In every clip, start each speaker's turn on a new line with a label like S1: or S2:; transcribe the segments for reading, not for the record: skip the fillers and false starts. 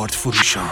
S1: کارت فروشان.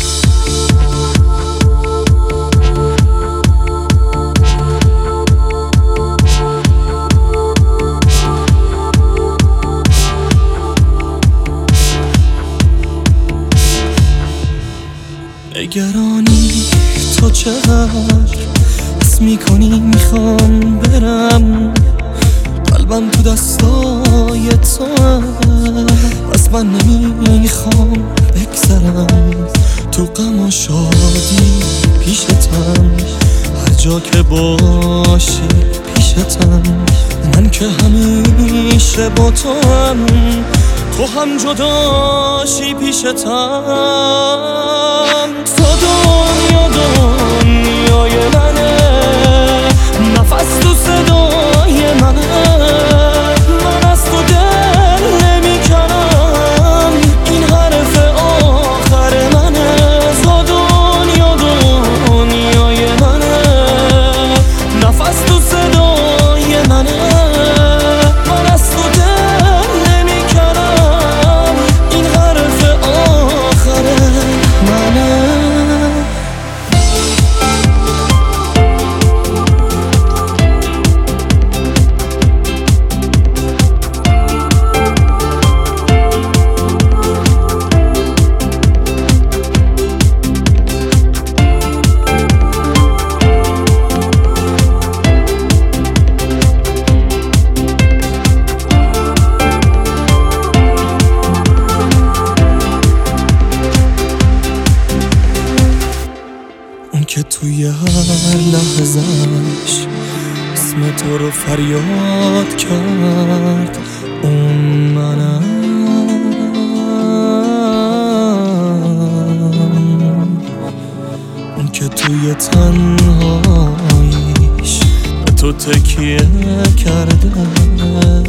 S2: نگرانی تو چقدر حس میکنی میخوام برم، قلبم تو دستای تو بس من نمیخوام بگذرم، تو غم و شادی پیشتم، هر جا که باشی پیشتم، من که همیشه با تو هم جداشی پیشتم. تو دنیای منه، نفس تو صدای منه، من از تو دل نمیکنم، این حرف آخر منه. تو دنیای منه، نفس تو صدای منه، من از تو دل نمیکنم، این حرف آخر منه. که توی هر لحظش اسم تو رو فریاد کرد، اون منم. اون که توی تنهاییش به تو تکیه کرده،